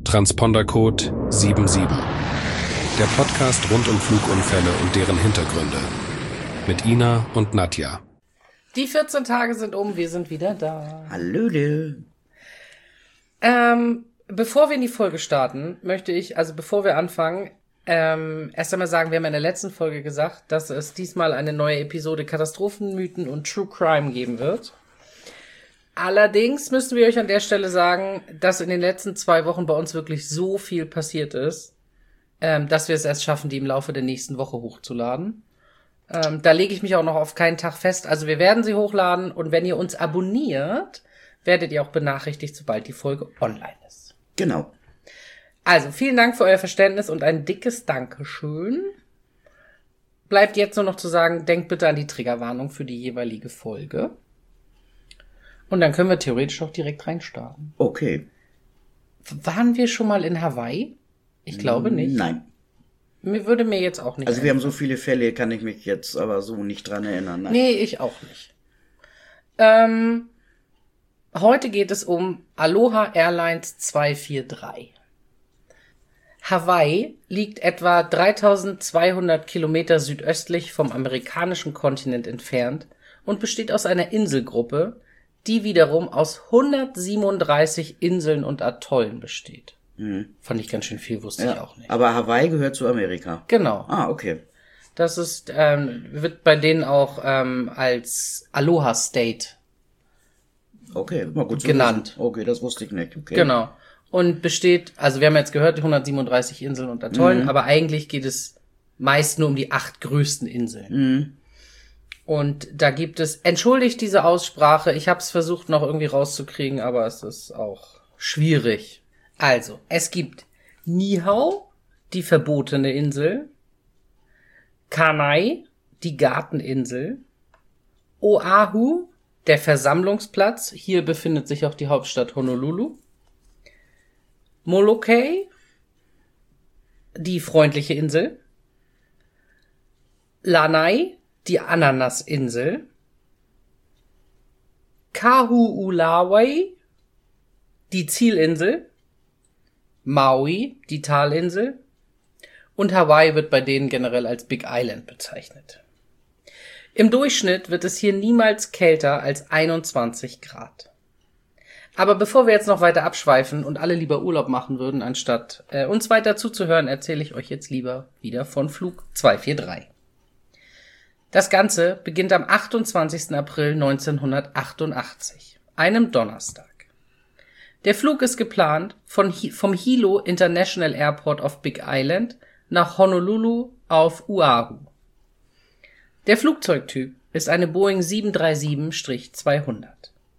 Transpondercode 77. Der Podcast rund um Flugunfälle und deren Hintergründe. Mit Ina und Nadja. Die 14 Tage sind um, wir sind wieder da. Hallöle. Bevor wir in die Folge starten, möchte ich, also bevor wir anfangen, erst einmal sagen, wir haben in der letzten Folge gesagt, dass es diesmal eine neue Episode Katastrophenmythen und True Crime geben wird. Allerdings müssen wir euch an der Stelle sagen, dass in den letzten 2 Wochen bei uns wirklich so viel passiert ist, dass wir es erst schaffen, die im Laufe der nächsten Woche hochzuladen. Da lege ich mich auch noch auf keinen Tag fest. Also wir werden sie hochladen und wenn ihr uns abonniert, werdet ihr auch benachrichtigt, sobald die Folge online ist. Genau. Also vielen Dank für euer Verständnis und ein dickes Dankeschön. Bleibt jetzt nur noch zu sagen, denkt bitte an die Triggerwarnung für die jeweilige Folge. Und dann können wir theoretisch auch direkt reinstarten. Okay. Waren wir schon mal in Hawaii? Ich glaube nicht. Nein. Würde mir jetzt auch nicht. Also wir haben so viele Fälle, kann ich mich jetzt aber so nicht dran erinnern. Nein. Nee, ich auch nicht. Heute geht es um Aloha Airlines 243. Hawaii liegt etwa 3200 Kilometer südöstlich vom amerikanischen Kontinent entfernt und besteht aus einer Inselgruppe, die wiederum aus 137 Inseln und Atollen besteht. Fand ich ganz schön viel, wusste ich auch nicht. Aber Hawaii gehört zu Amerika. Genau. Ah, okay. Das ist, wird bei denen auch als Aloha State Okay, mal gut zu genannt. wissen. Okay, das wusste ich nicht. Okay. Genau. Und besteht, also wir haben jetzt gehört, 137 Inseln und Atollen, aber eigentlich geht es meist nur um die 8 größten Inseln. Und da gibt es, entschuldigt diese Aussprache, ich habe es versucht noch irgendwie rauszukriegen, aber es ist auch schwierig. Also, es gibt Niihau, die verbotene Insel, Kanai, die Garteninsel, Oahu, der Versammlungsplatz, hier befindet sich auch die Hauptstadt Honolulu, Molokai, die freundliche Insel, Lanai, die Ananasinsel, Kaho'olawe, die Zielinsel, Maui, die Talinsel und Hawaii wird bei denen generell als Big Island bezeichnet. Im Durchschnitt wird es hier niemals kälter als 21 Grad. Aber bevor wir jetzt noch weiter abschweifen und alle lieber Urlaub machen würden, anstatt uns weiter zuzuhören, erzähle ich euch jetzt lieber wieder von Flug 243. Das Ganze beginnt am 28. April 1988, einem Donnerstag. Der Flug ist geplant vom Hilo International Airport auf Big Island nach Honolulu auf Oahu. Der Flugzeugtyp ist eine Boeing 737-200.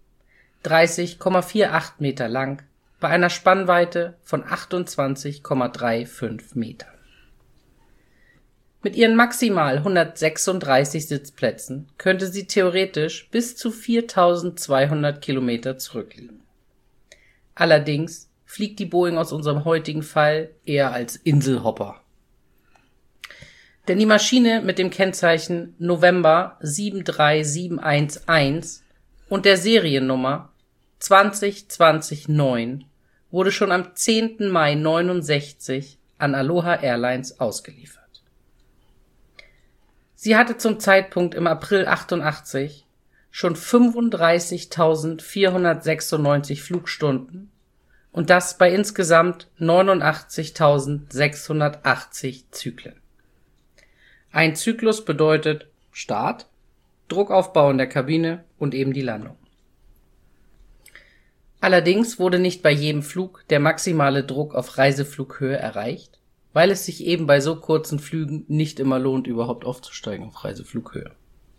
30,48 Meter lang, bei einer Spannweite von 28,35 Metern. Mit ihren maximal 136 Sitzplätzen könnte sie theoretisch bis zu 4200 Kilometer zurückliegen. Allerdings fliegt die Boeing aus unserem heutigen Fall eher als Inselhopper. Denn die Maschine mit dem Kennzeichen November 73711 und der Seriennummer 20209 wurde schon am 10. Mai 69 an Aloha Airlines ausgeliefert. Sie hatte zum Zeitpunkt im April 88 schon 35.496 Flugstunden und das bei insgesamt 89.680 Zyklen. Ein Zyklus bedeutet Start, Druckaufbau in der Kabine und eben die Landung. Allerdings wurde nicht bei jedem Flug der maximale Druck auf Reiseflughöhe erreicht, weil es sich eben bei so kurzen Flügen nicht immer lohnt, überhaupt aufzusteigen auf Reiseflughöhe.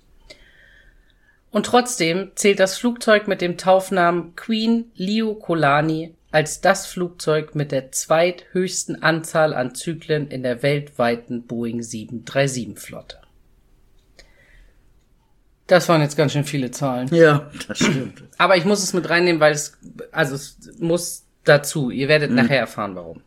Und trotzdem zählt das Flugzeug mit dem Taufnamen Queen Liokolani als das Flugzeug mit der zweithöchsten Anzahl an Zyklen in der weltweiten Boeing 737-Flotte. Das waren jetzt ganz schön viele Zahlen. Ja, das stimmt. Aber ich muss es mit reinnehmen, weil es muss dazu. Ihr werdet nachher erfahren, warum.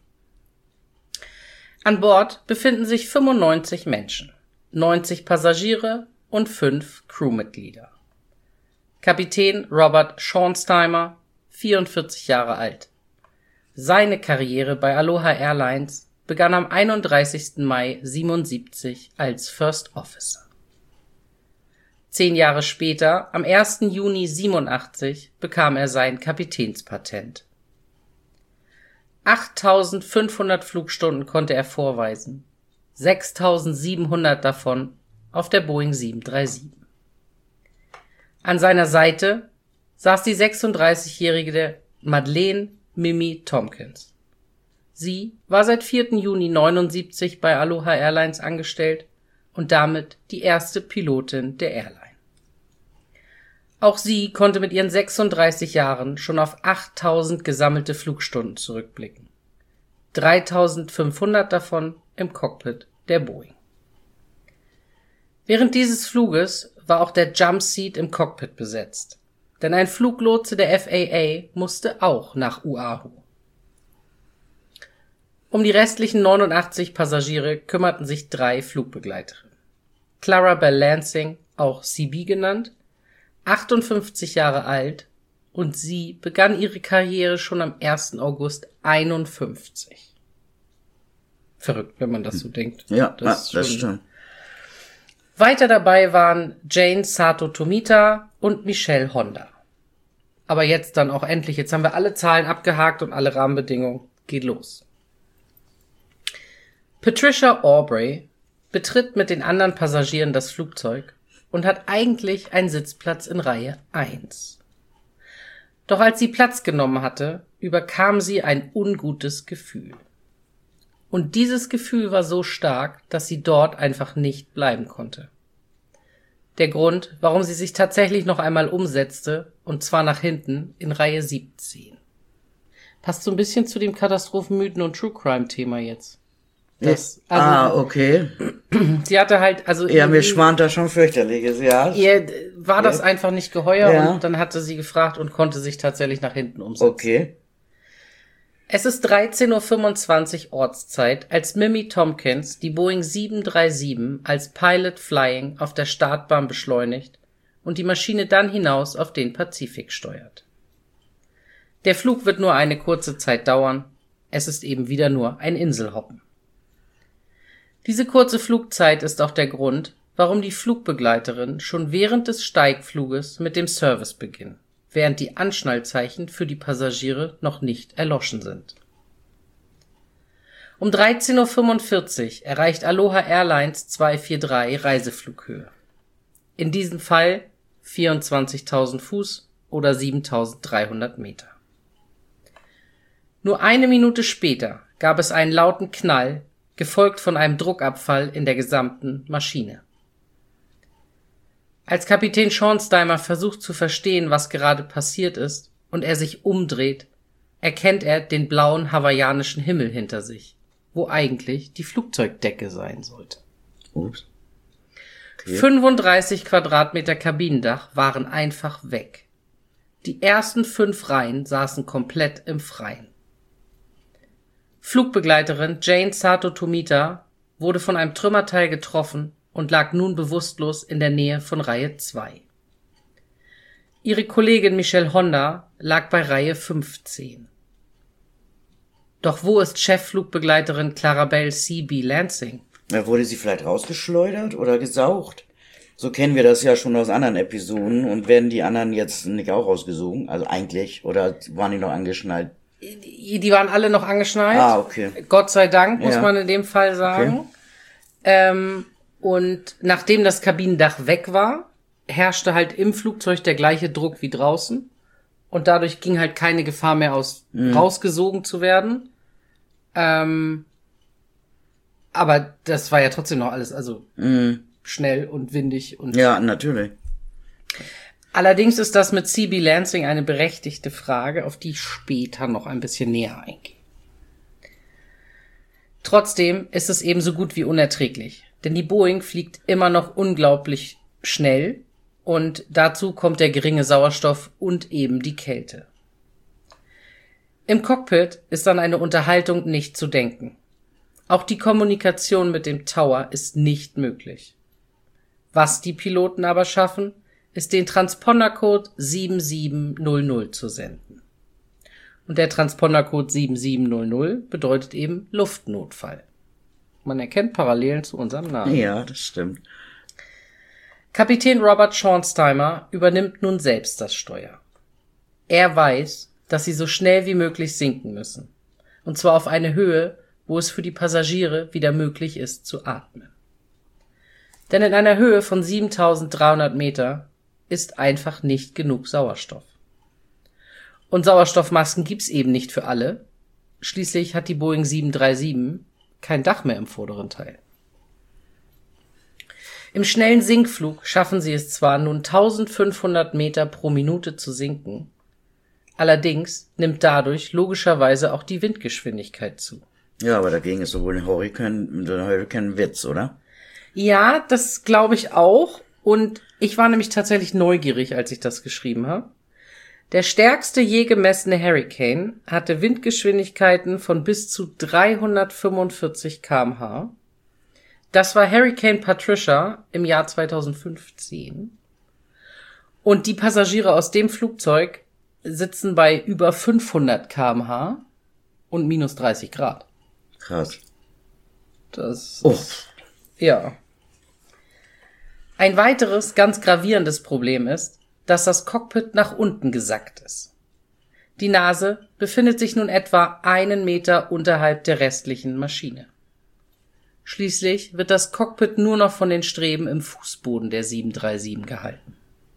An Bord befinden sich 95 Menschen, 90 Passagiere und 5 Crewmitglieder. Kapitän Robert Schornsteimer, 44 Jahre alt. Seine Karriere bei Aloha Airlines begann am 31. Mai 1977 als First Officer. 10 Jahre später, am 1. Juni 1987, bekam er sein Kapitänspatent. 8.500 Flugstunden konnte er vorweisen, 6.700 davon auf der Boeing 737. An seiner Seite saß die 36-jährige Madeleine Mimi Tompkins. Sie war seit 4. Juni 1979 bei Aloha Airlines angestellt und damit die erste Pilotin der Airline. Auch sie konnte mit ihren 36 Jahren schon auf 8.000 gesammelte Flugstunden zurückblicken. 3.500 davon im Cockpit der Boeing. Während dieses Fluges war auch der Jump Seat im Cockpit besetzt, denn ein Fluglotse der FAA musste auch nach Oahu. Um die restlichen 89 Passagiere kümmerten sich 3 Flugbegleiterinnen. Clarabelle Lansing, auch CB genannt, 58 Jahre alt, und sie begann ihre Karriere schon am 1. August 51. Verrückt, wenn man das so denkt. Ja, das stimmt. Weiter dabei waren Jane Sato Tomita und Michelle Honda. Aber jetzt dann auch endlich, jetzt haben wir alle Zahlen abgehakt und alle Rahmenbedingungen. Geht los. Patricia Aubrey betritt mit den anderen Passagieren das Flugzeug und hat eigentlich einen Sitzplatz in Reihe 1. Doch als sie Platz genommen hatte, überkam sie ein ungutes Gefühl. Und dieses Gefühl war so stark, dass sie dort einfach nicht bleiben konnte. Der Grund, warum sie sich tatsächlich noch einmal umsetzte, und zwar nach hinten in Reihe 17. Passt so ein bisschen zu dem Katastrophenmythen- und True-Crime-Thema jetzt. Okay. Sie hatte halt, also... Ja, mir schwant da schon fürchterliches, ja. Ihr war das einfach nicht geheuer, und dann hatte sie gefragt und konnte sich tatsächlich nach hinten umsetzen. Okay. Es ist 13.25 Uhr Ortszeit, als Mimi Tompkins die Boeing 737 als Pilot Flying auf der Startbahn beschleunigt und die Maschine dann hinaus auf den Pazifik steuert. Der Flug wird nur eine kurze Zeit dauern, es ist eben wieder nur ein Inselhoppen. Diese kurze Flugzeit ist auch der Grund, warum die Flugbegleiterin schon während des Steigfluges mit dem Service beginnt, während die Anschnallzeichen für die Passagiere noch nicht erloschen sind. Um 13.45 Uhr erreicht Aloha Airlines 243 Reiseflughöhe. In diesem Fall 24.000 Fuß oder 7.300 Meter. Nur eine Minute später gab es einen lauten Knall, gefolgt von einem Druckabfall in der gesamten Maschine. Als Kapitän Schornsteimer versucht zu verstehen, was gerade passiert ist, und er sich umdreht, erkennt er den blauen hawaiianischen Himmel hinter sich, wo eigentlich die Flugzeugdecke sein sollte. Ups. Okay. 35 Quadratmeter Kabinendach waren einfach weg. Die ersten 5 Reihen saßen komplett im Freien. Flugbegleiterin Jane Sato Tomita wurde von einem Trümmerteil getroffen und lag nun bewusstlos in der Nähe von Reihe 2. Ihre Kollegin Michelle Honda lag bei Reihe 15. Doch wo ist Chefflugbegleiterin Clarabelle C.B. Lansing? Wurde sie vielleicht rausgeschleudert oder gesaugt? So kennen wir das ja schon aus anderen Episoden. Und werden die anderen jetzt nicht auch rausgesogen? Also eigentlich? Oder waren die noch angeschnallt? Die waren alle noch angeschnallt. Ah, okay. Gott sei Dank, muss man in dem Fall sagen. Okay. Und nachdem das Kabinendach weg war, herrschte halt im Flugzeug der gleiche Druck wie draußen. Und dadurch ging halt keine Gefahr mehr rausgesogen zu werden. Aber das war ja trotzdem noch alles, also schnell und windig. Und ja, natürlich. Allerdings ist das mit C.B. Lansing eine berechtigte Frage, auf die ich später noch ein bisschen näher eingehe. Trotzdem ist es ebenso gut wie unerträglich, denn die Boeing fliegt immer noch unglaublich schnell und dazu kommt der geringe Sauerstoff und eben die Kälte. Im Cockpit ist an eine Unterhaltung nicht zu denken. Auch die Kommunikation mit dem Tower ist nicht möglich. Was die Piloten aber schaffen, ist den Transpondercode 7700 zu senden. Und der Transpondercode 7700 bedeutet eben Luftnotfall. Man erkennt Parallelen zu unserem Namen. Ja, das stimmt. Kapitän Robert Schornsteimer übernimmt nun selbst das Steuer. Er weiß, dass sie so schnell wie möglich sinken müssen. Und zwar auf eine Höhe, wo es für die Passagiere wieder möglich ist zu atmen. Denn in einer Höhe von 7300 Meter ist einfach nicht genug Sauerstoff. Und Sauerstoffmasken gibt's eben nicht für alle. Schließlich hat die Boeing 737 kein Dach mehr im vorderen Teil. Im schnellen Sinkflug schaffen sie es zwar nun 1500 Meter pro Minute zu sinken, allerdings nimmt dadurch logischerweise auch die Windgeschwindigkeit zu. Ja, aber dagegen ist sowohl ein Hurrikan Witz, oder? Ja, das glaube ich auch. Und ich war nämlich tatsächlich neugierig, als ich das geschrieben habe. Der stärkste je gemessene Hurricane hatte Windgeschwindigkeiten von bis zu 345 km/h. Das war Hurricane Patricia im Jahr 2015. Und die Passagiere aus dem Flugzeug sitzen bei über 500 km/h und minus 30 Grad. Krass. Das ja. Ein weiteres ganz gravierendes Problem ist, dass das Cockpit nach unten gesackt ist. Die Nase befindet sich nun etwa 1 Meter unterhalb der restlichen Maschine. Schließlich wird das Cockpit nur noch von den Streben im Fußboden der 737 gehalten.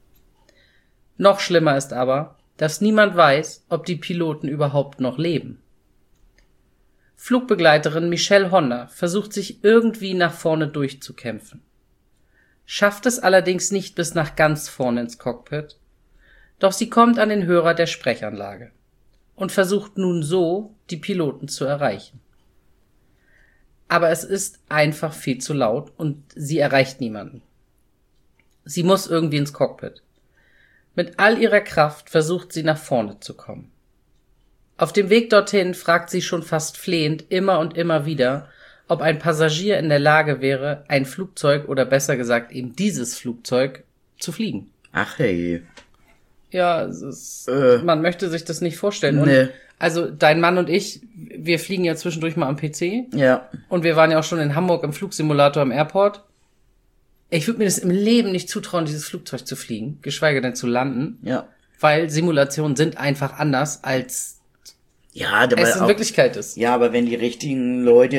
Noch schlimmer ist aber, dass niemand weiß, ob die Piloten überhaupt noch leben. Flugbegleiterin Michelle Honda versucht sich irgendwie nach vorne durchzukämpfen. Schafft es allerdings nicht bis nach ganz vorne ins Cockpit, doch sie kommt an den Hörer der Sprechanlage und versucht nun so, die Piloten zu erreichen. Aber es ist einfach viel zu laut und sie erreicht niemanden. Sie muss irgendwie ins Cockpit. Mit all ihrer Kraft versucht sie nach vorne zu kommen. Auf dem Weg dorthin fragt sie schon fast flehend immer und immer wieder, ob ein Passagier in der Lage wäre, ein Flugzeug oder besser gesagt eben dieses Flugzeug zu fliegen. Ach hey. Ja, man möchte sich das nicht vorstellen. Und Nee. also dein Mann und ich, wir fliegen ja zwischendurch mal am PC. Ja. Und wir waren ja auch schon in Hamburg im Flugsimulator am Airport. Ich würde mir das im Leben nicht zutrauen, dieses Flugzeug zu fliegen, geschweige denn zu landen. Ja. Weil Simulationen sind einfach anders, als Ja, es in Wirklichkeit ist. Ja, aber wenn die richtigen Leute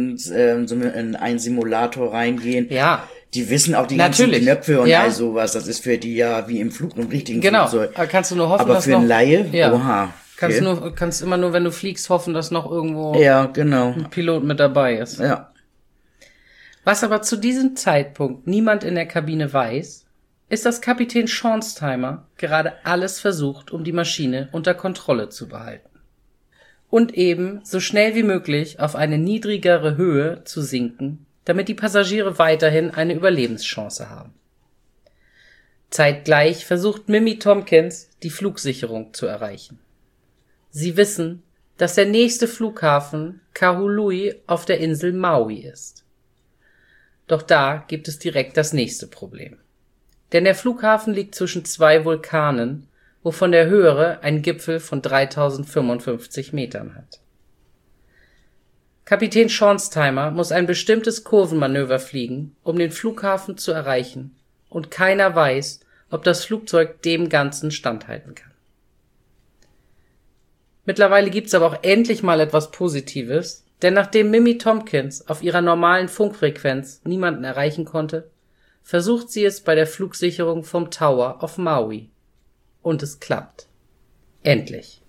in einen Simulator reingehen, Ja, die wissen auch die Natürlich. ganzen Knöpfe und Ja. all sowas. Das ist für die ja wie im richtigen genau. Flugzeug. Aber kannst du nur hoffen, Aber dass für noch... einen Laie, Ja. oha. Okay. Kannst immer nur, wenn du fliegst, hoffen, dass noch irgendwo Ja, genau. ein Pilot mit dabei ist. Ja. Was aber zu diesem Zeitpunkt niemand in der Kabine weiß, ist, dass Kapitän Schornsteimer gerade alles versucht, um die Maschine unter Kontrolle zu behalten. Und eben so schnell wie möglich auf eine niedrigere Höhe zu sinken, damit die Passagiere weiterhin eine Überlebenschance haben. Zeitgleich versucht Mimi Tompkins, die Flugsicherung zu erreichen. Sie wissen, dass der nächste Flughafen Kahului auf der Insel Maui ist. Doch da gibt es direkt das nächste Problem. Denn der Flughafen liegt zwischen 2 Vulkanen, wovon der höhere einen Gipfel von 3055 Metern hat. Kapitän Schornsteimer muss ein bestimmtes Kurvenmanöver fliegen, um den Flughafen zu erreichen, und keiner weiß, ob das Flugzeug dem Ganzen standhalten kann. Mittlerweile gibt's aber auch endlich mal etwas Positives, denn nachdem Mimi Tompkins auf ihrer normalen Funkfrequenz niemanden erreichen konnte, versucht sie es bei der Flugsicherung vom Tower auf Maui. Und es klappt. Endlich.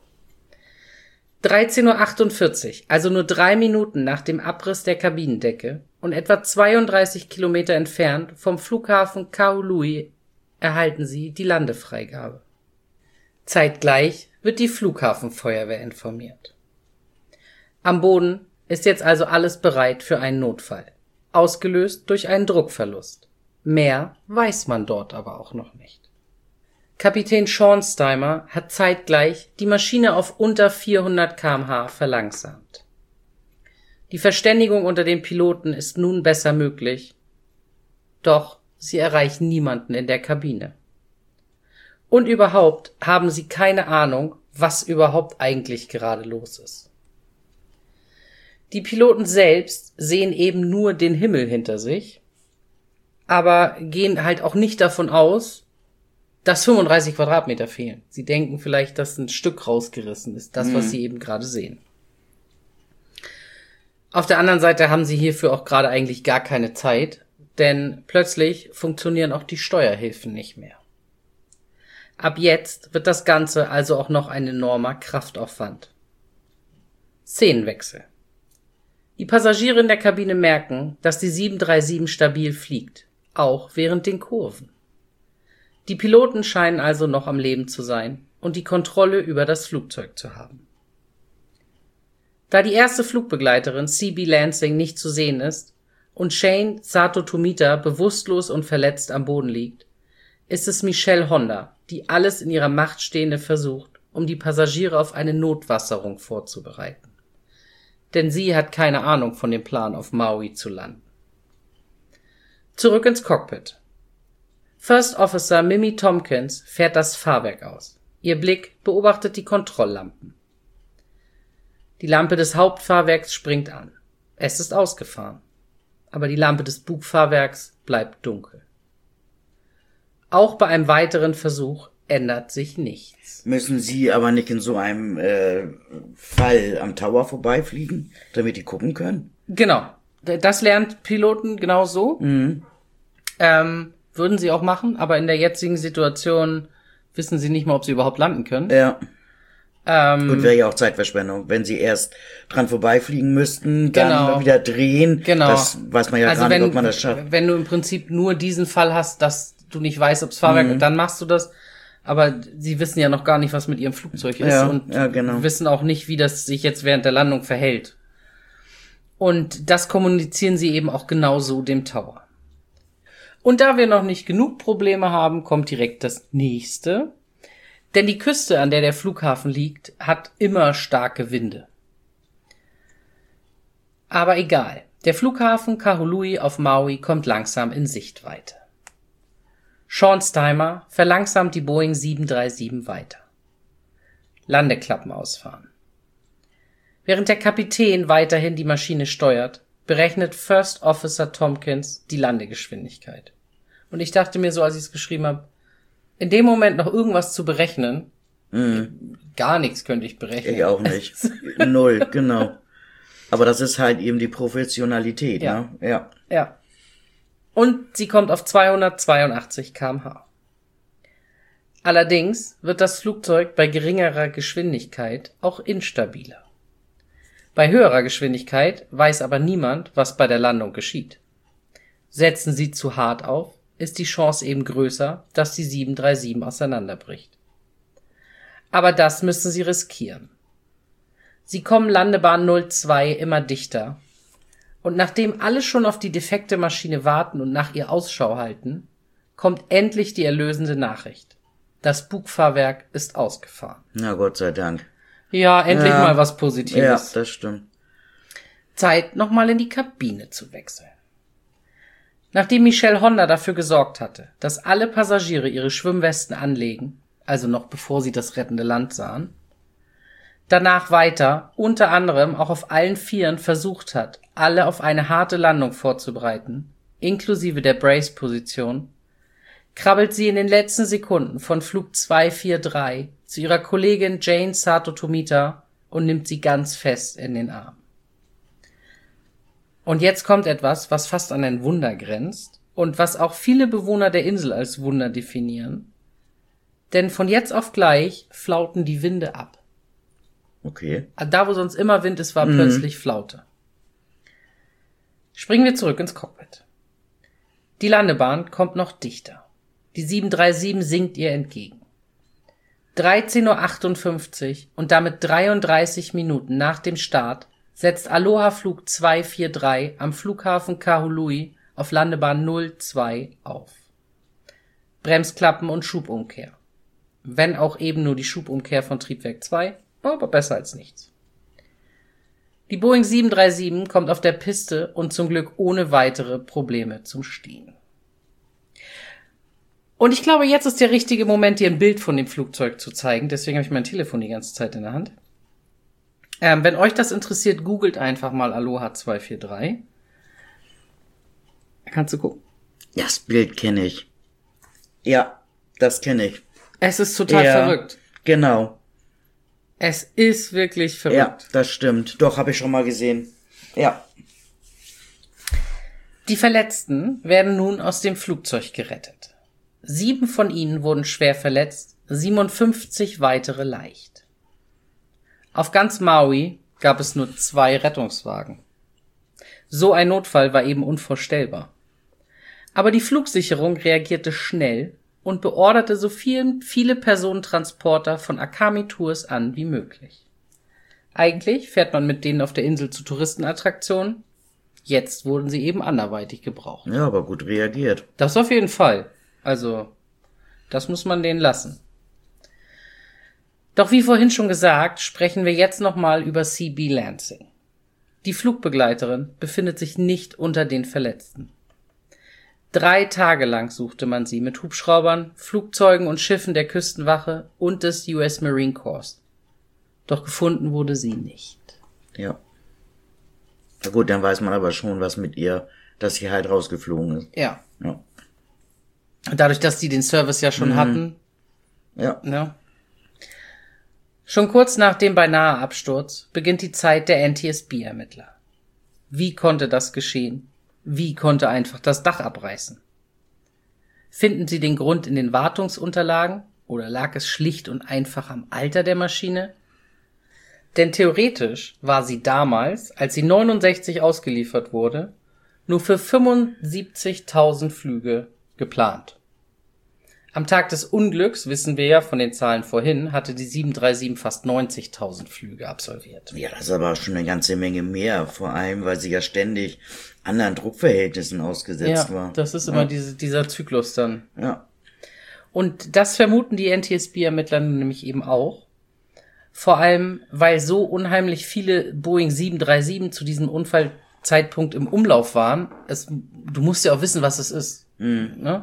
13:48 Uhr, also nur 3 Minuten nach dem Abriss der Kabinendecke und etwa 32 Kilometer entfernt vom Flughafen Kahului, erhalten sie die Landefreigabe. Zeitgleich wird die Flughafenfeuerwehr informiert. Am Boden ist jetzt also alles bereit für einen Notfall, ausgelöst durch einen Druckverlust. Mehr weiß man dort aber auch noch nicht. Kapitän Schornsteimer hat zeitgleich die Maschine auf unter 400 km/h verlangsamt. Die Verständigung unter den Piloten ist nun besser möglich, doch sie erreichen niemanden in der Kabine. Und überhaupt haben sie keine Ahnung, was überhaupt eigentlich gerade los ist. Die Piloten selbst sehen eben nur den Himmel hinter sich, aber gehen halt auch nicht davon aus, dass 35 Quadratmeter fehlen. Sie denken vielleicht, dass ein Stück rausgerissen ist, das, was sie eben gerade sehen. Auf der anderen Seite haben sie hierfür auch gerade eigentlich gar keine Zeit, denn plötzlich funktionieren auch die Steuerhilfen nicht mehr. Ab jetzt wird das Ganze also auch noch ein enormer Kraftaufwand. Szenenwechsel. Die Passagiere in der Kabine merken, dass die 737 stabil fliegt, auch während den Kurven. Die Piloten scheinen also noch am Leben zu sein und die Kontrolle über das Flugzeug zu haben. Da die erste Flugbegleiterin CB Lansing nicht zu sehen ist und Shane Sato Tomita bewusstlos und verletzt am Boden liegt, ist es Michelle Honda, die alles in ihrer Macht Stehende versucht, um die Passagiere auf eine Notwasserung vorzubereiten. Denn sie hat keine Ahnung von dem Plan, auf Maui zu landen. Zurück ins Cockpit. First Officer Mimi Tompkins fährt das Fahrwerk aus. Ihr Blick beobachtet die Kontrolllampen. Die Lampe des Hauptfahrwerks springt an. Es ist ausgefahren. Aber die Lampe des Bugfahrwerks bleibt dunkel. Auch bei einem weiteren Versuch ändert sich nichts. Müssen Sie aber nicht in so einem Fall am Tower vorbeifliegen, damit die gucken können? Genau. Das lernt Piloten genau so. Würden sie auch machen, aber in der jetzigen Situation wissen sie nicht mal, ob sie überhaupt landen können. Ja. Und wäre ja auch Zeitverschwendung, wenn sie erst dran vorbeifliegen müssten, dann wieder drehen. Genau. Das weiß man ja gar nicht, ob man das schafft. Wenn du im Prinzip nur diesen Fall hast, dass du nicht weißt, ob's Fahrwerk, dann machst du das. Aber sie wissen ja noch gar nicht, was mit ihrem Flugzeug ist und wissen auch nicht, wie das sich jetzt während der Landung verhält. Und das kommunizieren sie eben auch genauso dem Tower. Und da wir noch nicht genug Probleme haben, kommt direkt das nächste. Denn die Küste, an der der Flughafen liegt, hat immer starke Winde. Aber egal. Der Flughafen Kahului auf Maui kommt langsam in Sichtweite. Sean Steimer verlangsamt die Boeing 737 weiter. Landeklappen ausfahren. Während der Kapitän weiterhin die Maschine steuert, berechnet First Officer Tompkins die Landegeschwindigkeit. Und ich dachte mir so, als ich es geschrieben habe, in dem Moment noch irgendwas zu berechnen, gar nichts könnte ich berechnen. Ich auch nicht. 0, genau. Aber das ist halt eben die Professionalität, Ja. Ne? Ja. Und sie kommt auf 282 km/h. Allerdings wird das Flugzeug bei geringerer Geschwindigkeit auch instabiler. Bei höherer Geschwindigkeit weiß aber niemand, was bei der Landung geschieht. Setzen sie zu hart auf, ist die Chance eben größer, dass die 737 auseinanderbricht. Aber das müssen sie riskieren. Sie kommen Landebahn 02 immer dichter. Und nachdem alle schon auf die defekte Maschine warten und nach ihr Ausschau halten, kommt endlich die erlösende Nachricht. Das Bugfahrwerk ist ausgefahren. Na Gott sei Dank. Ja, endlich mal was Positives. Ja, das stimmt. Zeit, nochmal in die Kabine zu wechseln. Nachdem Michelle Honda dafür gesorgt hatte, dass alle Passagiere ihre Schwimmwesten anlegen, also noch bevor sie das rettende Land sahen, danach weiter, unter anderem auch auf allen Vieren versucht hat, alle auf eine harte Landung vorzubereiten, inklusive der Brace-Position, krabbelt sie in den letzten Sekunden von Flug 243 zu ihrer Kollegin Jane Sato Tomita und nimmt sie ganz fest in den Arm. Und jetzt kommt etwas, was fast an ein Wunder grenzt und was auch viele Bewohner der Insel als Wunder definieren. Denn von jetzt auf gleich flauten die Winde ab. Okay. Da, wo sonst immer Wind ist, war plötzlich Flaute. Springen wir zurück ins Cockpit. Die Landebahn kommt noch dichter. Die 737 sinkt ihr entgegen. 13:58 Uhr und damit 33 Minuten nach dem Start setzt Aloha Flug 243 am Flughafen Kahului auf Landebahn 02 auf. Bremsklappen und Schubumkehr. Wenn auch eben nur die Schubumkehr von Triebwerk 2, aber besser als nichts. Die Boeing 737 kommt auf der Piste und zum Glück ohne weitere Probleme zum Stehen. Und ich glaube, jetzt ist der richtige Moment, dir ein Bild von dem Flugzeug zu zeigen. Deswegen habe ich mein Telefon die ganze Zeit in der Hand. Wenn euch das interessiert, googelt einfach mal Aloha 243. Kannst du gucken? Das Bild kenne ich. Ja, das kenne ich. Es ist total verrückt. Genau. Es ist wirklich verrückt. Ja, das stimmt. Doch, habe ich schon mal gesehen. Ja. Die Verletzten werden nun aus dem Flugzeug gerettet. 7 von ihnen wurden schwer verletzt, 57 weitere leicht. Auf ganz Maui gab es nur 2 Rettungswagen. So ein Notfall war eben unvorstellbar. Aber die Flugsicherung reagierte schnell und beorderte so viele Personentransporter von Akami Tours an wie möglich. Eigentlich fährt man mit denen auf der Insel zu Touristenattraktionen. Jetzt wurden sie eben anderweitig gebraucht. Ja, aber gut reagiert. Das auf jeden Fall. Also, das muss man denen lassen. Doch wie vorhin schon gesagt, sprechen wir jetzt nochmal über C.B. Lansing. Die Flugbegleiterin befindet sich nicht unter den Verletzten. 3 Tage lang suchte man sie mit Hubschraubern, Flugzeugen und Schiffen der Küstenwache und des US Marine Corps. Doch gefunden wurde sie nicht. Ja. Na gut, dann weiß man aber schon, was mit ihr, dass sie halt rausgeflogen ist. Ja. Ja. Dadurch, dass die den Service ja schon hatten. Ja. Ja. Schon kurz nach dem beinahe Absturz beginnt die Zeit der NTSB-Ermittler. Wie konnte das geschehen? Wie konnte einfach das Dach abreißen? Finden Sie den Grund in den Wartungsunterlagen oder lag es schlicht und einfach am Alter der Maschine? Denn theoretisch war sie damals, als sie 69 ausgeliefert wurde, nur für 75.000 Flüge geplant. Am Tag des Unglücks, wissen wir ja von den Zahlen vorhin, hatte die 737 fast 90.000 Flüge absolviert. Ja, das ist aber schon eine ganze Menge mehr, vor allem, weil sie ja ständig anderen Druckverhältnissen ausgesetzt war. Ja, das ist immer dieser Zyklus dann. Ja. Und das vermuten die NTSB-Ermittler nämlich eben auch. Vor allem, weil so unheimlich viele Boeing 737 zu diesem Unfallzeitpunkt im Umlauf waren. Du musst ja auch wissen, was es ist. Ne?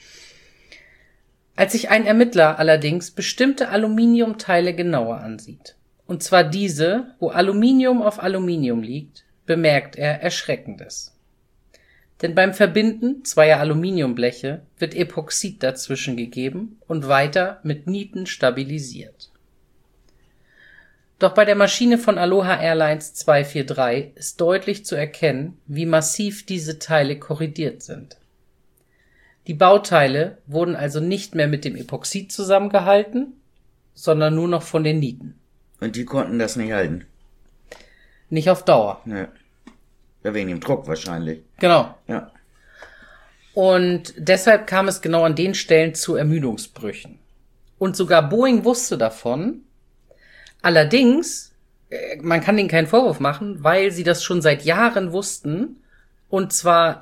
Als sich ein Ermittler allerdings bestimmte Aluminiumteile genauer ansieht, und zwar diese, wo Aluminium auf Aluminium liegt, bemerkt er Erschreckendes. Denn beim Verbinden zweier Aluminiumbleche wird Epoxid dazwischen gegeben und weiter mit Nieten stabilisiert. Doch bei der Maschine von Aloha Airlines 243 ist deutlich zu erkennen, wie massiv diese Teile korrodiert sind. Die Bauteile wurden also nicht mehr mit dem Epoxid zusammengehalten, sondern nur noch von den Nieten. Und die konnten das nicht halten. Nicht auf Dauer. Ja. Ja, wegen dem Druck wahrscheinlich. Genau. Ja. Und deshalb kam es genau an den Stellen zu Ermüdungsbrüchen. Und sogar Boeing wusste davon. Allerdings, man kann denen keinen Vorwurf machen, weil sie das schon seit Jahren wussten. Und zwar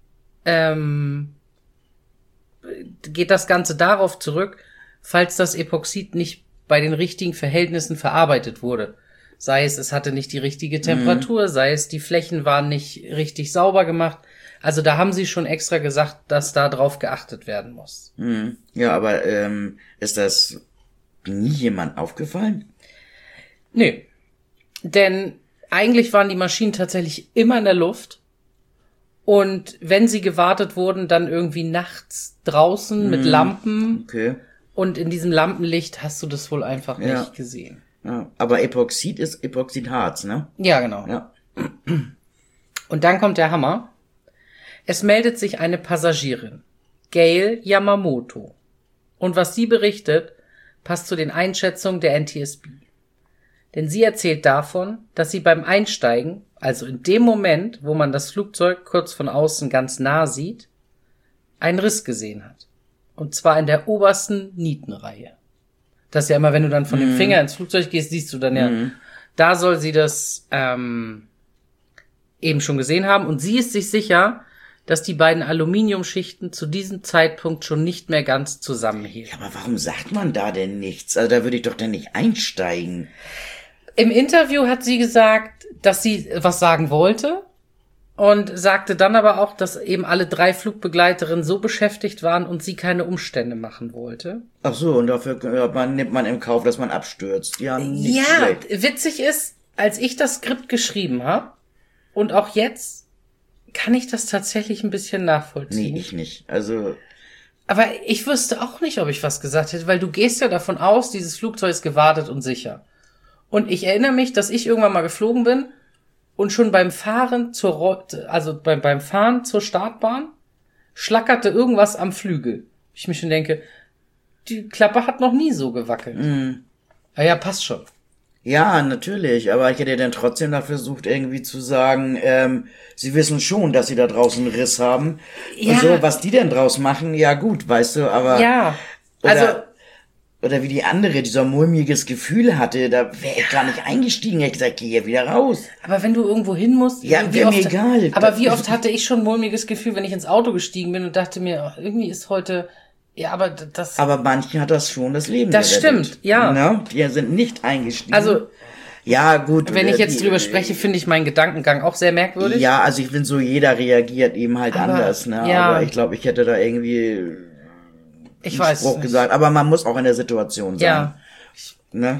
geht das Ganze darauf zurück, falls das Epoxid nicht bei den richtigen Verhältnissen verarbeitet wurde. Sei es hatte nicht die richtige Temperatur, sei es die Flächen waren nicht richtig sauber gemacht. Also da haben sie schon extra gesagt, dass da drauf geachtet werden muss. Ja, aber ist das nie jemand aufgefallen? Nee. Denn eigentlich waren die Maschinen tatsächlich immer in der Luft. Und wenn sie gewartet wurden, dann irgendwie nachts draußen mit Lampen. Okay. Und in diesem Lampenlicht hast du das wohl einfach nicht gesehen. Ja, aber Epoxid ist Epoxidharz, ne? Ja, genau. Ja. Und dann kommt der Hammer. Es meldet sich eine Passagierin, Gail Yamamoto. Und was sie berichtet, passt zu den Einschätzungen der NTSB. Denn sie erzählt davon, dass sie beim Einsteigen, also in dem Moment, wo man das Flugzeug kurz von außen ganz nah sieht, einen Riss gesehen hat. Und zwar in der obersten Nietenreihe. Das ist ja immer, wenn du dann von dem Finger ins Flugzeug gehst, siehst du dann ja, da soll sie das eben schon gesehen haben. Und sie ist sich sicher, dass die beiden Aluminiumschichten zu diesem Zeitpunkt schon nicht mehr ganz zusammenhielten. Ja, aber warum sagt man da denn nichts? Also da würde ich doch dann nicht einsteigen. Im Interview hat sie gesagt, dass sie was sagen wollte, Und sagte dann aber auch, dass eben alle 3 Flugbegleiterinnen so beschäftigt waren und sie keine Umstände machen wollte. Ach so, und dafür nimmt man im Kauf, dass man abstürzt. Ja, nicht Ja, schlecht. witzig ist, als ich das Skript geschrieben habe und auch jetzt kann ich das tatsächlich ein bisschen nachvollziehen. Nee, ich nicht. Also, Aber ich wüsste auch nicht, ob ich was gesagt hätte, weil du gehst ja davon aus, dieses Flugzeug ist gewartet und sicher. Und ich erinnere mich, dass ich irgendwann mal geflogen bin und schon beim Fahren beim Fahren zur Startbahn schlackerte irgendwas am Flügel. Ich mir schon denke, die Klappe hat noch nie so gewackelt. Ja, passt schon. ja, natürlich, aber ich hätte dann trotzdem da versucht, irgendwie zu sagen, sie wissen schon, dass sie da draußen einen Riss haben. Ja. Und so, was die denn draus machen, ja gut, weißt du, aber... Ja, also... Oder wie die andere, dieser mulmiges Gefühl hatte, da wäre ich gar nicht eingestiegen. Hätte gesagt, geh hier wieder raus. Aber wenn du irgendwo hin musst... Ja, wäre mir egal. Aber wie oft hatte ich schon ein mulmiges Gefühl, wenn ich ins Auto gestiegen bin und dachte mir, ach, irgendwie ist heute... Ja, aber das... Aber manchen hat das schon das Leben Das gerettet. stimmt, ja. Na, die sind nicht eingestiegen. Also, ja, gut. wenn ich jetzt drüber spreche, finde ich meinen Gedankengang auch sehr merkwürdig. Ja, also ich finde so, jeder reagiert eben halt Aber, anders, ne? ja. Aber ich glaube, ich hätte da irgendwie Ich einen weiß Spruch nicht. gesagt. Aber man muss auch in der Situation sein. Ja. Ne?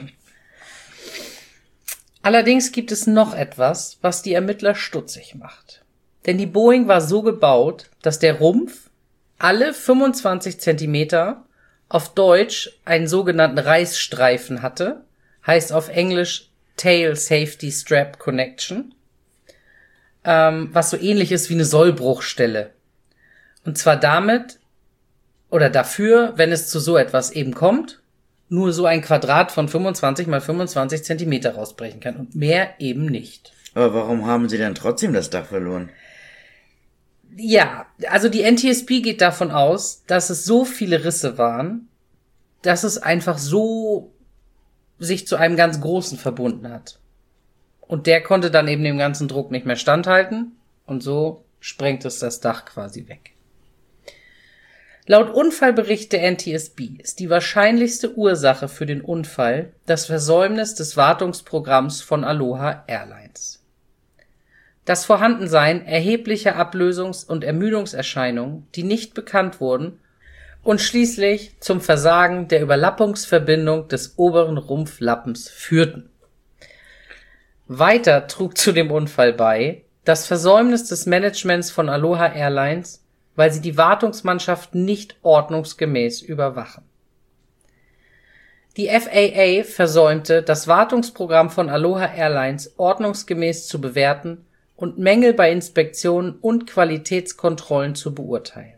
Allerdings gibt es noch etwas, was die Ermittler stutzig macht. Denn die Boeing war so gebaut, dass der Rumpf alle 25 Zentimeter auf Deutsch einen sogenannten Reißstreifen hatte, heißt auf Englisch Tail Safety Strap Connection, was so ähnlich ist wie eine Sollbruchstelle. Und zwar damit oder dafür, wenn es zu so etwas eben kommt, nur so ein Quadrat von 25 mal 25 Zentimeter rausbrechen kann und mehr eben nicht. Aber warum haben sie denn trotzdem das Dach verloren? Ja, also die NTSB geht davon aus, dass es so viele Risse waren, dass es einfach so sich zu einem ganz großen verbunden hat. Und der konnte dann eben dem ganzen Druck nicht mehr standhalten und so sprengt es das Dach quasi weg. Laut Unfallbericht der NTSB ist die wahrscheinlichste Ursache für den Unfall das Versäumnis des Wartungsprogramms von Aloha Airlines. Das Vorhandensein erheblicher Ablösungs- und Ermüdungserscheinungen, die nicht bekannt wurden, und schließlich zum Versagen der Überlappungsverbindung des oberen Rumpflappens führten. Weiter trug zu dem Unfall bei das Versäumnis des Managements von Aloha Airlines, weil sie die Wartungsmannschaft nicht ordnungsgemäß überwachen. Die FAA versäumte, das Wartungsprogramm von Aloha Airlines ordnungsgemäß zu bewerten und Mängel bei Inspektionen und Qualitätskontrollen zu beurteilen.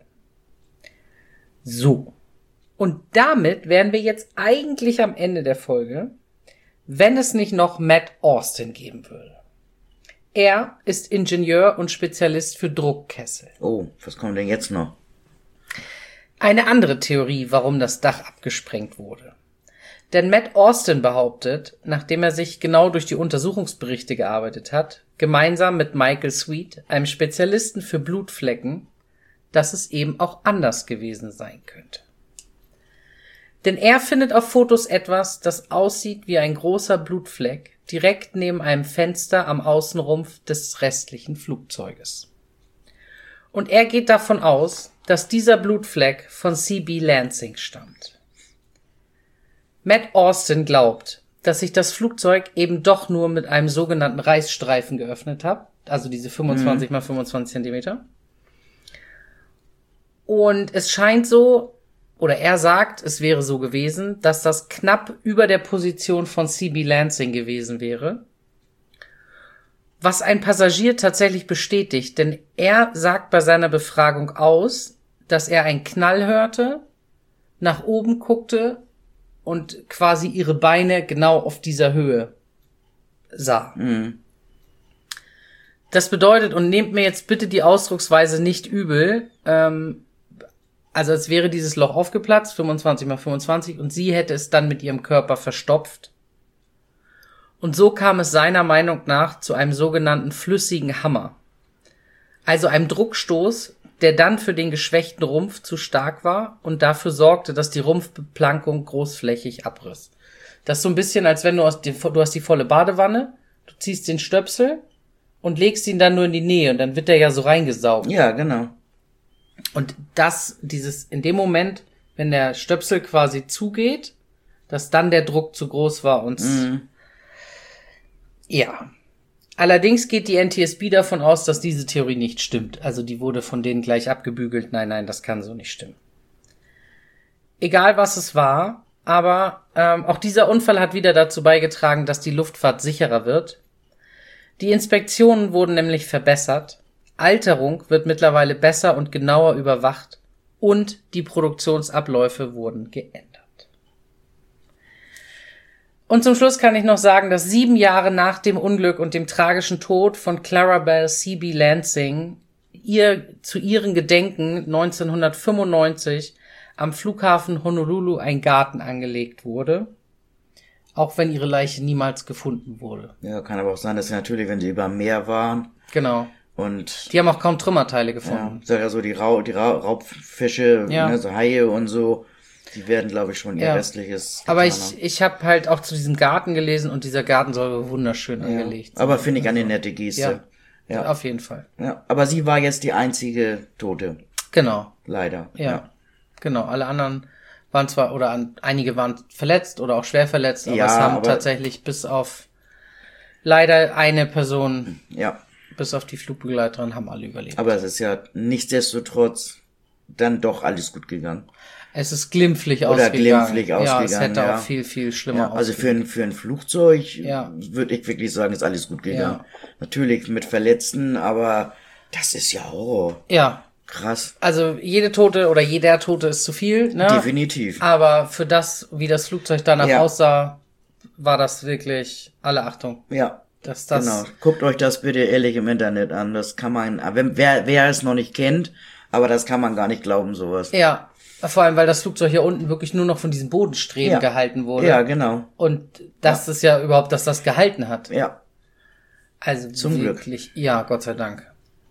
So. Und damit wären wir jetzt eigentlich am Ende der Folge, wenn es nicht noch Matt Austin geben würde. Er ist Ingenieur und Spezialist für Druckkessel. Oh, was kommt denn jetzt noch? Eine andere Theorie, warum das Dach abgesprengt wurde. Denn Matt Austin behauptet, nachdem er sich genau durch die Untersuchungsberichte gearbeitet hat, gemeinsam mit Michael Sweet, einem Spezialisten für Blutflecken, dass es eben auch anders gewesen sein könnte. Denn er findet auf Fotos etwas, das aussieht wie ein großer Blutfleck, direkt neben einem Fenster am Außenrumpf des restlichen Flugzeuges. Und er geht davon aus, dass dieser Blutfleck von CB Lansing stammt. Matt Austin glaubt, dass sich das Flugzeug eben doch nur mit einem sogenannten Reißstreifen geöffnet hat, also diese 25 mal 25 Zentimeter. Und es scheint so, oder er sagt, es wäre so gewesen, dass das knapp über der Position von CB Lansing gewesen wäre. Was ein Passagier tatsächlich bestätigt, denn er sagt bei seiner Befragung aus, dass er einen Knall hörte, nach oben guckte und quasi ihre Beine genau auf dieser Höhe sah. Das bedeutet, und nehmt mir jetzt bitte die Ausdrucksweise nicht übel, also als wäre dieses Loch aufgeplatzt, 25 mal 25, und sie hätte es dann mit ihrem Körper verstopft. Und so kam es seiner Meinung nach zu einem sogenannten flüssigen Hammer. Also einem Druckstoß, der dann für den geschwächten Rumpf zu stark war und dafür sorgte, dass die Rumpfbeplankung großflächig abriss. Das ist so ein bisschen, als wenn du hast die volle Badewanne, du ziehst den Stöpsel und legst ihn dann nur in die Nähe und dann wird der ja so reingesaugt. Ja, genau. Und in dem Moment, wenn der Stöpsel quasi zugeht, dass dann der Druck zu groß war und ja. Allerdings geht die NTSB davon aus, dass diese Theorie nicht stimmt. Also die wurde von denen gleich abgebügelt. Nein, das kann so nicht stimmen. Egal was es war, aber auch dieser Unfall hat wieder dazu beigetragen, dass die Luftfahrt sicherer wird. Die Inspektionen wurden nämlich verbessert. Alterung wird mittlerweile besser und genauer überwacht und die Produktionsabläufe wurden geändert. Und zum Schluss kann ich noch sagen, dass 7 Jahre nach dem Unglück und dem tragischen Tod von Clarabelle C.B. Lansing zu ihren Gedenken 1995 am Flughafen Honolulu ein Garten angelegt wurde, auch wenn ihre Leiche niemals gefunden wurde. Ja, kann aber auch sein, dass sie natürlich, wenn sie über dem Meer waren. Genau. Und die haben auch kaum Trümmerteile gefunden. Ja, sag ja so, die Raubfische, ja. Ne, so Haie und so, die werden, glaube ich, schon ihr Restliches getan Aber haben. ich habe halt auch zu diesem Garten gelesen und dieser Garten soll wunderschön angelegt sein. Aber finde ich eine nette Geste. Ja, auf jeden Fall. Ja, aber sie war jetzt die einzige Tote. Genau. Leider. Ja. Genau, alle anderen waren zwar, einige waren verletzt oder auch schwer verletzt, aber es haben tatsächlich bis auf leider eine Person, bis auf die Flugbegleiterin, haben alle überlebt. Aber es ist ja nichtsdestotrotz dann doch alles gut gegangen. Es ist glimpflich ausgegangen. Ja, es hätte auch viel, viel schlimmer also für ein Flugzeug würde ich wirklich sagen, ist alles gut gegangen. Ja. Natürlich mit Verletzten, aber das ist ja Horror. Ja. Krass. Also jede Tote oder jeder Tote ist zu viel, ne? Definitiv. Aber für das, wie das Flugzeug danach aussah, war das wirklich alle Achtung. Ja. Genau. Guckt euch das bitte ehrlich im Internet an. Das kann man, wer es noch nicht kennt, aber das kann man gar nicht glauben, sowas. Ja. Vor allem, weil das Flugzeug hier unten wirklich nur noch von diesen Bodenstreben gehalten wurde. Ja, genau. Und das ist ja überhaupt, dass das gehalten hat. Ja. Also zum wirklich, Glück. Ja, Gott sei Dank.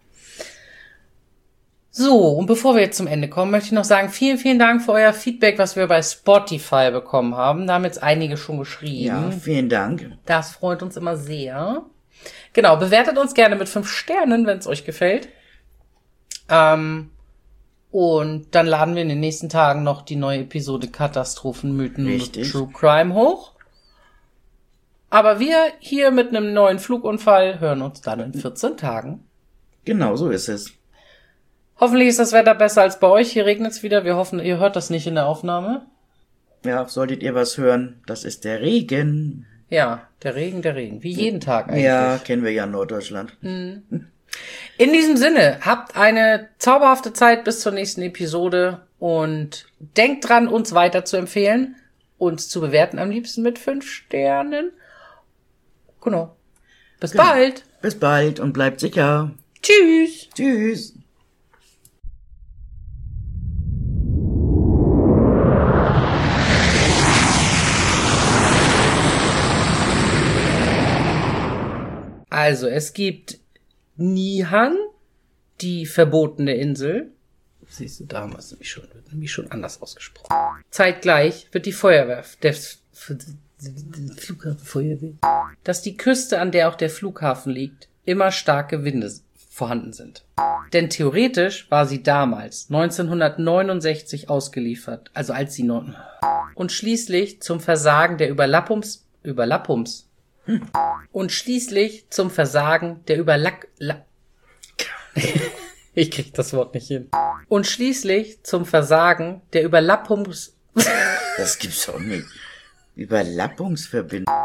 So, und bevor wir jetzt zum Ende kommen, möchte ich noch sagen, vielen, vielen Dank für euer Feedback, was wir bei Spotify bekommen haben. Da haben jetzt einige schon geschrieben. Ja, vielen Dank. Das freut uns immer sehr. Genau, bewertet uns gerne mit 5 Sternen, wenn es euch gefällt. Und dann laden wir in den nächsten Tagen noch die neue Episode Katastrophen, Mythen und True Crime hoch. Aber wir hier mit einem neuen Flugunfall hören uns dann in 14 Tagen. Genau, so ist es. Hoffentlich ist das Wetter besser als bei euch. Hier regnet es wieder. Wir hoffen, ihr hört das nicht in der Aufnahme. Ja, solltet ihr was hören, das ist der Regen. Ja, der Regen. Wie jeden Tag eigentlich. Ja, kennen wir ja in Norddeutschland. In diesem Sinne, habt eine zauberhafte Zeit bis zur nächsten Episode und denkt dran, uns weiter zu empfehlen, uns zu bewerten, am liebsten mit 5 Sternen. Genau. Bis bald. Bis bald und bleibt sicher. Tschüss. Tschüss. Also, es gibt Nihan, die verbotene Insel. Siehst du, da haben wir es nämlich schon anders ausgesprochen. Zeitgleich wird die Feuerwehr, Flughafenfeuerwehr, dass die Küste, an der auch der Flughafen liegt, immer starke Winde vorhanden sind. Denn theoretisch war sie damals, 1969, ausgeliefert, also als sie und schließlich zum Versagen der ich krieg das Wort nicht hin. Und schließlich zum Versagen der Das gibt's auch nicht. Überlappungsverbindung.